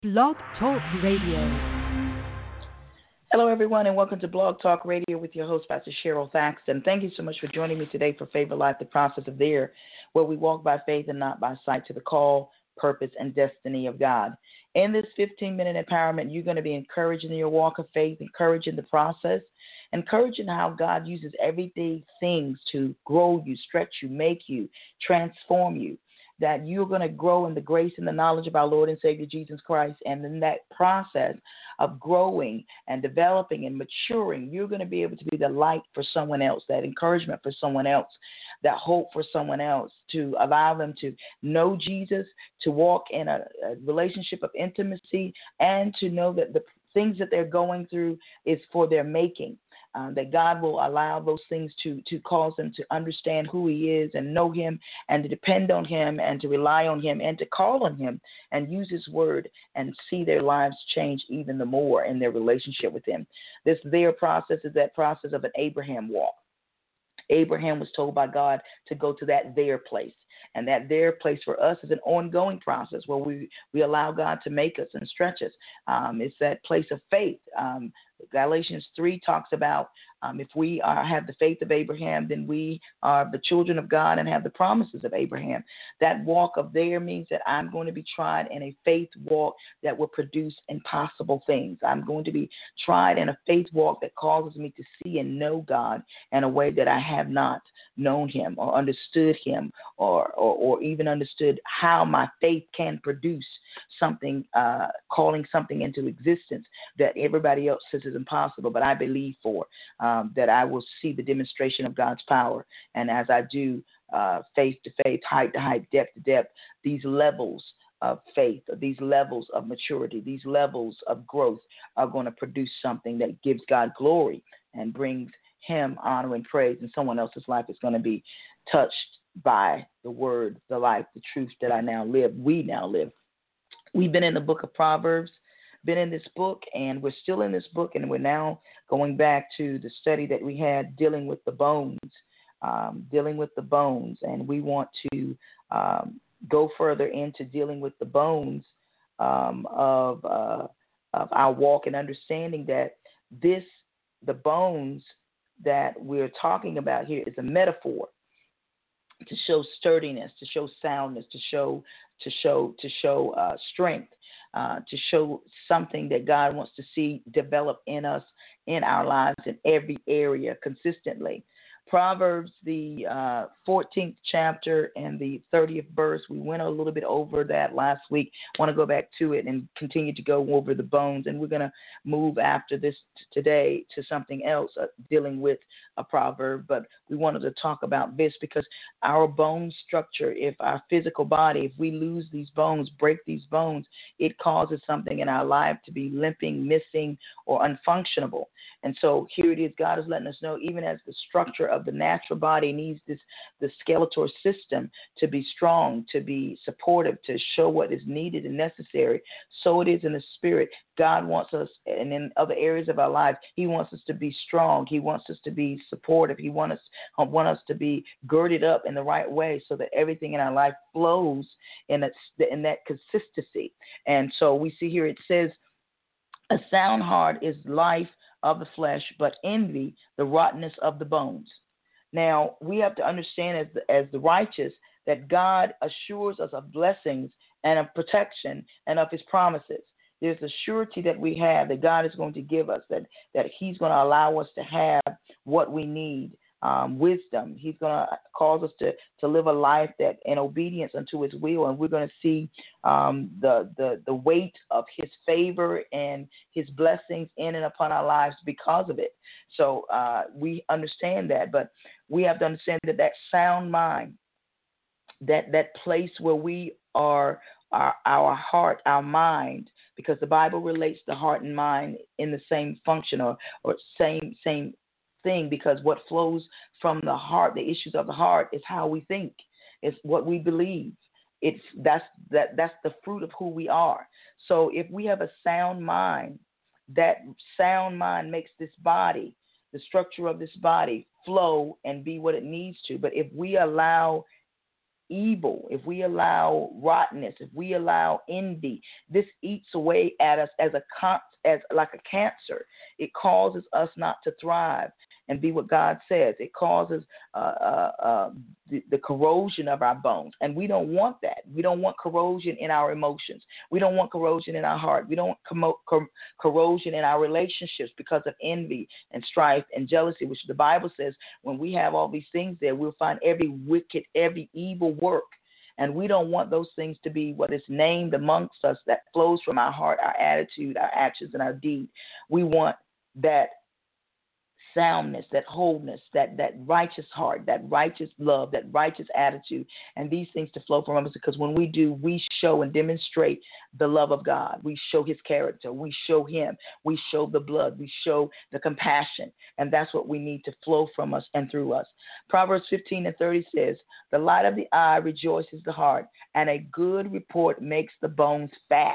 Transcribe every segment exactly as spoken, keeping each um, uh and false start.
Blog Talk Radio. Hello, everyone, and welcome to Blog Talk Radio with your host, Pastor Cheryl Thaxton. Thank you so much for joining me today for Favor Life, the process of there, where we walk by faith and not by sight to the call, purpose, and destiny of God. In this fifteen-minute empowerment, you're going to be encouraged in your walk of faith, encouraged in the process, encouraging how God uses everyday things to grow you, stretch you, make you, transform you, that you're going to grow in the grace and the knowledge of our Lord and Savior Jesus Christ. And in that process of growing and developing and maturing, you're going to be able to be the light for someone else, that encouragement for someone else, that hope for someone else, to allow them to know Jesus, to walk in a, a relationship of intimacy, and to know that the things that they're going through is for their making. Uh, that God will allow those things to, to cause them to understand who he is and know him and to depend on him and to rely on him and to call on him and use his word and see their lives change even the more in their relationship with him. This their process is that process of an Abraham walk. Abraham was told by God to go to that there place. And that there place for us is an ongoing process where we, we allow God to make us and stretch us. Um, it's that place of faith. Um, Galatians three talks about um, if we are, have the faith of Abraham, then we are the children of God and have the promises of Abraham. That walk of there means that I'm going to be tried in a faith walk that will produce impossible things. I'm going to be tried in a faith walk that causes me to see and know God in a way that I have not known him or understood him or, or, or even understood how my faith can produce something, uh, calling something into existence that everybody else says is impossible, but I believe for, um, that I will see the demonstration of God's power. And as I do, uh, faith to faith, height to height, depth to depth, these levels of faith, these levels of maturity, these levels of growth are going to produce something that gives God glory and brings him honor and praise, and someone else's life is going to be touched by the word, the life, the truth that I now live, we now live. We've been in the book of Proverbs, been in this book, and we're still in this book, and we're now going back to the study that we had dealing with the bones, um, dealing with the bones, and we want to um, go further into dealing with the bones um, of, uh, of our walk and understanding that this, the bones that we're talking about here is a metaphor to show sturdiness, to show soundness, to show to show to show uh, strength, uh, to show something that God wants to see develop in us, in our lives, in every area consistently. Proverbs, the uh, fourteenth chapter and the thirtieth verse, we went a little bit over that last week. I want to go back to it and continue to go over the bones, and we're going to move after this t- today to something else uh, dealing with a proverb, but we wanted to talk about this because our bone structure, if our physical body, if we lose these bones, break these bones, it causes something in our life to be limping, missing, or unfunctionable. And so here it is, God is letting us know, even as the structure of the natural body needs this, the skeletal system to be strong, to be supportive, to show what is needed and necessary, so it is in the spirit. God wants us, and in other areas of our lives, he wants us to be strong. He wants us to be supportive. He wants us, uh, want us to be girded up in the right way so that everything in our life flows in, a, in that consistency. And so we see here it says, a sound heart is life of the flesh, but envy the rottenness of the bones. Now, we have to understand as the, as the righteous that God assures us of blessings and of protection and of his promises. There's a surety that we have that God is going to give us, that, that he's going to allow us to have what we need, um, wisdom. He's going to cause us to, to live a life that in obedience unto his will, and we're going to see um, the, the, the weight of his favor and his blessings in and upon our lives because of it. So uh, we understand that, but we have to understand that that sound mind, that, that place where we are, our, our heart, our mind, because the Bible relates the heart and mind in the same function or, or same same thing, because what flows from the heart, the issues of the heart, is how we think. It's what we believe. It's that's that that's the fruit of who we are. So if we have a sound mind, that sound mind makes this body, the structure of this body, flow and be what it needs to. But if we allow evil, if we allow rottenness, if we allow envy, this eats away at us as a con- as like a cancer. It causes us not to thrive and be what God says. It causes uh, uh, uh, the, the corrosion of our bones, and we don't want that. We don't want corrosion in our emotions. We don't want corrosion in our heart. We don't want commo- cor- corrosion in our relationships because of envy and strife and jealousy, which the Bible says when we have all these things there, we'll find every wicked, every evil work. And we don't want those things to be what is named amongst us that flows from our heart, our attitude, our actions, and our deed. We want that soundness, that wholeness, that, that righteous heart, that righteous love, that righteous attitude, and these things to flow from us, because when we do, we show and demonstrate the love of God. We show his character. We show him. We show the blood. We show the compassion, and that's what we need to flow from us and through us. Proverbs fifteen and thirty says, the light of the eye rejoices the heart, and a good report makes the bones fat.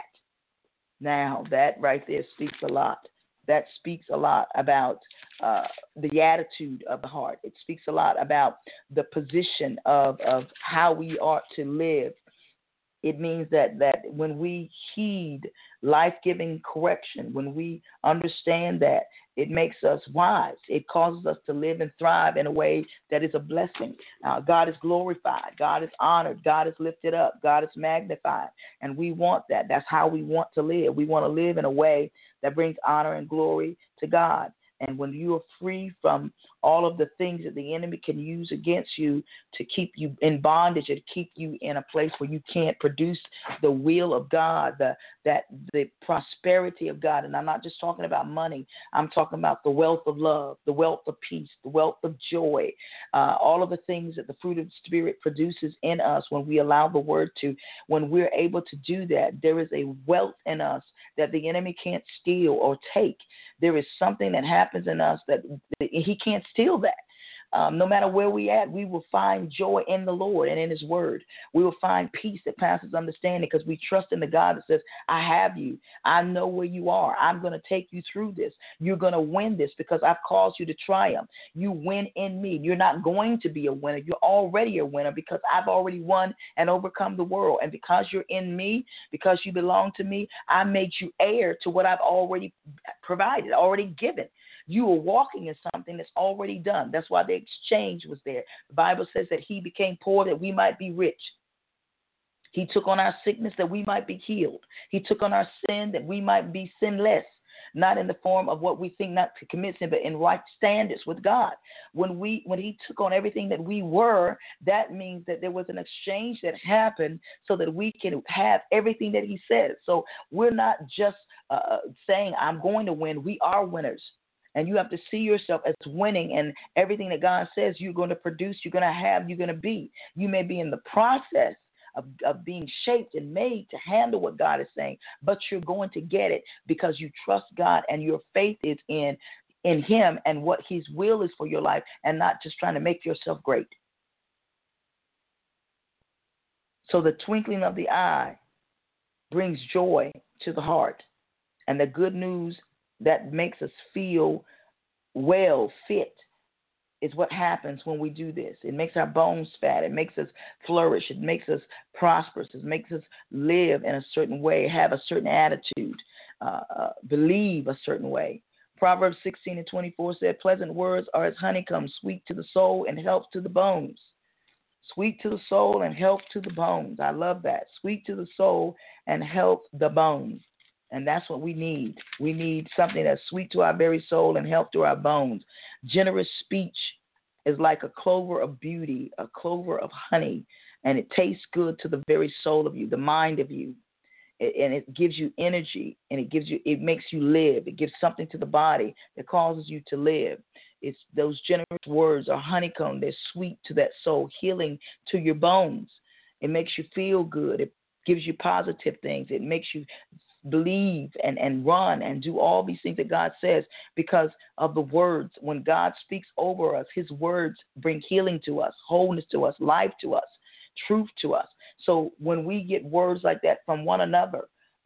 Now, that right there speaks a lot. That speaks a lot about uh, the attitude of the heart. It speaks a lot about the position of, of how we ought to live. It means that, that when we heed life-giving correction, when we understand that, it makes us wise. It causes us to live and thrive in a way that is a blessing. Uh, God is glorified. God is honored. God is lifted up. God is magnified. And we want that. That's how we want to live. We want to live in a way that brings honor and glory to God. And when you are free from all of the things that the enemy can use against you to keep you in bondage, or to keep you in a place where you can't produce the will of God, the that the prosperity of God. And I'm not just talking about money. I'm talking about the wealth of love, the wealth of peace, the wealth of joy, uh, all of the things that the fruit of the Spirit produces in us when we allow the word to. When we're able to do that, there is a wealth in us that the enemy can't steal or take. There is something that happens in us that he can't steal that. Um, no matter where we at, we will find joy in the Lord and in his word. We will find peace that passes understanding because we trust in the God that says, I have you. I know where you are. I'm going to take you through this. You're going to win this because I've caused you to triumph. You win in me. You're not going to be a winner. You're already a winner because I've already won and overcome the world. And because you're in me, because you belong to me, I made you heir to what I've already provided, already given. You are walking in something that's already done. That's why the exchange was there. The Bible says that he became poor that we might be rich. He took on our sickness that we might be healed. He took on our sin that we might be sinless, not in the form of what we think not to commit sin, but in right standards with God. When we, when he took on everything that we were, that means that there was an exchange that happened so that we can have everything that he says. So we're not just uh, saying, I'm going to win. We are winners. And you have to see yourself as winning, and everything that God says you're going to produce, you're going to have, you're going to be. You may be in the process of, of being shaped and made to handle what God is saying, but you're going to get it because you trust God and your faith is in, in him and what his will is for your life, and not just trying to make yourself great. So the twinkling of the eye brings joy to the heart, and the good news that makes us feel well, fit, is what happens when we do this. It makes our bones fat. It makes us flourish. It makes us prosperous. It makes us live in a certain way, have a certain attitude, uh, uh, believe a certain way. Proverbs sixteen and twenty-four said, pleasant words are as honeycomb, sweet to the soul and health to the bones. Sweet to the soul and health to the bones. I love that. Sweet to the soul and health the bones. And that's what we need. We need something that's sweet to our very soul and health to our bones. Generous speech is like a clover of beauty, a clover of honey, and it tastes good to the very soul of you, the mind of you. It, and it gives you energy, and it gives you, it makes you live. It gives something to the body that causes you to live. It's those generous words are honeycomb. They're sweet to that soul, healing to your bones. It makes you feel good. It gives you positive things. It makes you believe and, and run and do all these things that God says because of the words. When God speaks over us, his words bring healing to us, wholeness to us, life to us, truth to us. So when we get words like that from one another,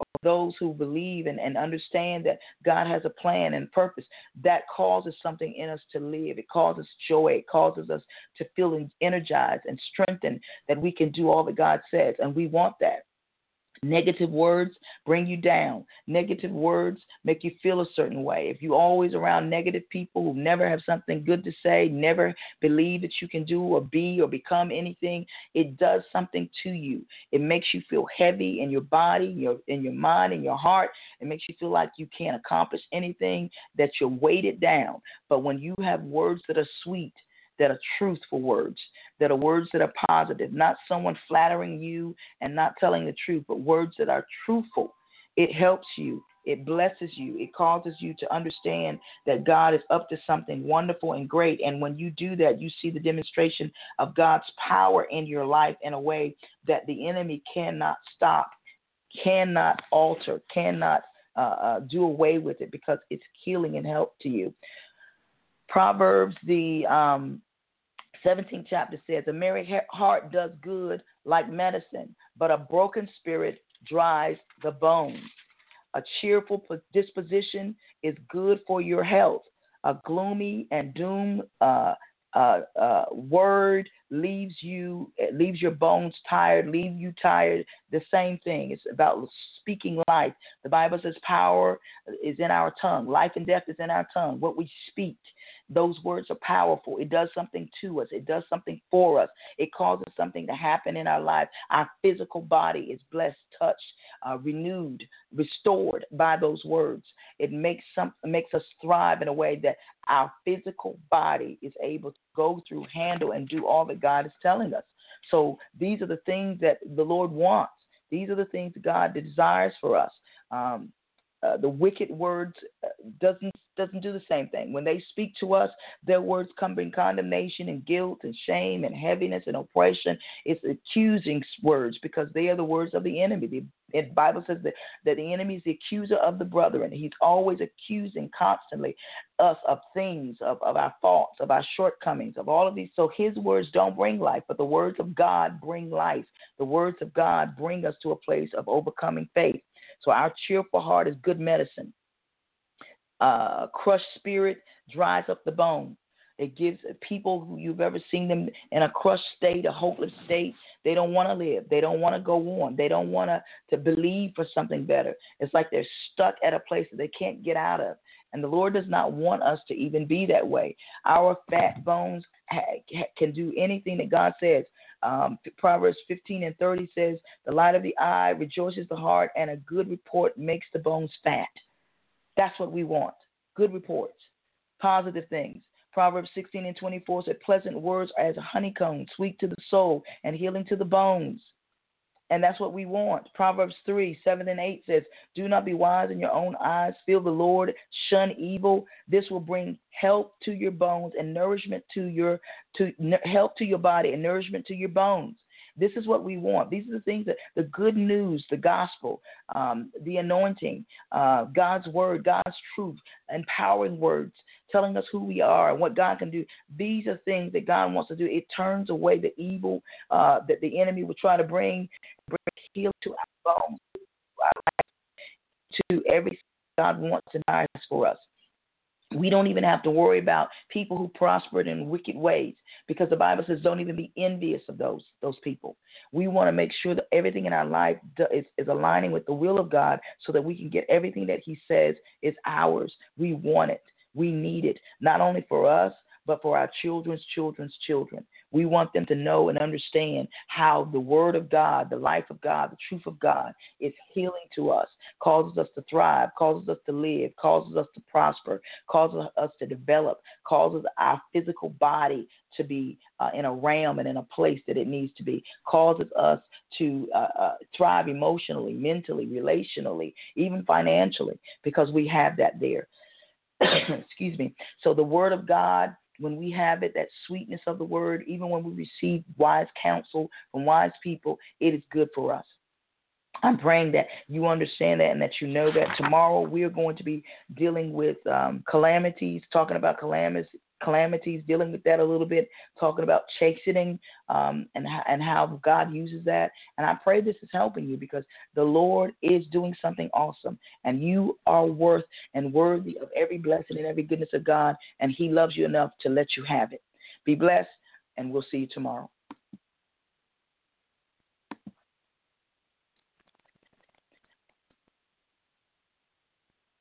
those who believe and, and understand that God has a plan and purpose, that causes something in us to live. It causes joy. It causes us to feel energized and strengthened that we can do all that God says, and we want that. Negative words bring you down. Negative words make you feel a certain way. If you're always around negative people who never have something good to say, never believe that you can do or be or become anything, it does something to you. It makes you feel heavy in your body, your, in your mind, in your heart. It makes you feel like you can't accomplish anything, that you're weighted down. But when you have words that are sweet, that are truthful words, that are words that are positive, not someone flattering you and not telling the truth, but words that are truthful. It helps you. It blesses you. It causes you to understand that God is up to something wonderful and great. And when you do that, you see the demonstration of God's power in your life in a way that the enemy cannot stop, cannot alter, cannot uh, uh, do away with it, because it's healing and help to you. Proverbs, the um, seventeenth chapter says, a merry heart does good like medicine, but a broken spirit dries the bones. A cheerful disposition is good for your health. A gloomy and doom uh, uh, uh, word leaves you, leaves your bones tired, leave you tired. The same thing. It's about speaking life. The Bible says power is in our tongue. Life and death is in our tongue. What we speak. Those words are powerful. It does something to us. It does something for us. It causes something to happen in our life. Our physical body is blessed, touched, uh, renewed, restored by those words. It makes some makes us thrive in a way that our physical body is able to go through, handle, and do all that God is telling us. So these are the things that the Lord wants. These are the things that God desires for us. Um, Uh, the wicked words uh, doesn't doesn't do the same thing. When they speak to us, their words come in condemnation and guilt and shame and heaviness and oppression. It's accusing words, because they are the words of the enemy. The, the Bible says that, that the enemy is the accuser of the brethren. He's always accusing constantly us of things, of, of our faults, of our shortcomings, of all of these. So his words don't bring life, but the words of God bring life. The words of God bring us to a place of overcoming faith. So our cheerful heart is good medicine. Uh, crushed spirit dries up the bone. It gives people who you've ever seen them in a crushed state, a hopeless state, they don't want to live. They don't want to go on. They don't want to, to believe for something better. It's like they're stuck at a place that they can't get out of. And the Lord does not want us to even be that way. Our fat bones ha- ha- can do anything that God says. Um, Proverbs fifteen and thirty says, the light of the eye rejoices the heart, and a good report makes the bones fat. That's what we want. Good reports, positive things. Proverbs sixteen and twenty-four said, pleasant words are as a honeycomb, sweet to the soul and healing to the bones. And that's what we want. Proverbs three, seven and eight says, do not be wise in your own eyes. Fear the Lord, shun evil. This will bring health to your bones and nourishment to your, to health to your body and nourishment to your bones. This is what we want. These are the things that the good news, the gospel, um, the anointing, uh, God's word, God's truth, empowering words, telling us who we are and what God can do. These are things that God wants to do. It turns away the evil uh, that the enemy will try to bring, bring heal to our bones, to our life, to everything God wants and desires for us. We don't even have to worry about people who prospered in wicked ways, because the Bible says don't even be envious of those those people. We want to make sure that everything in our life is, is aligning with the will of God, so that we can get everything that he says is ours. We want it. We need it, not only for us, but for our children's children's children. We want them to know and understand how the word of God, the life of God, the truth of God is healing to us, causes us to thrive, causes us to live, causes us to prosper, causes us to develop, causes our physical body to be uh, in a realm and in a place that it needs to be, causes us to uh, uh, thrive emotionally, mentally, relationally, even financially, because we have that there. Excuse me. So the word of God, when we have it, that sweetness of the word, even when we receive wise counsel from wise people, it is good for us. I'm praying that you understand that and that you know that tomorrow we are going to be dealing with um, calamities, talking about calamities, calamities, dealing with that a little bit, talking about chastening um, and, and how God uses that. And I pray this is helping you because the Lord is doing something awesome, and you are worth and worthy of every blessing and every goodness of God, and he loves you enough to let you have it. Be blessed, and we'll see you tomorrow.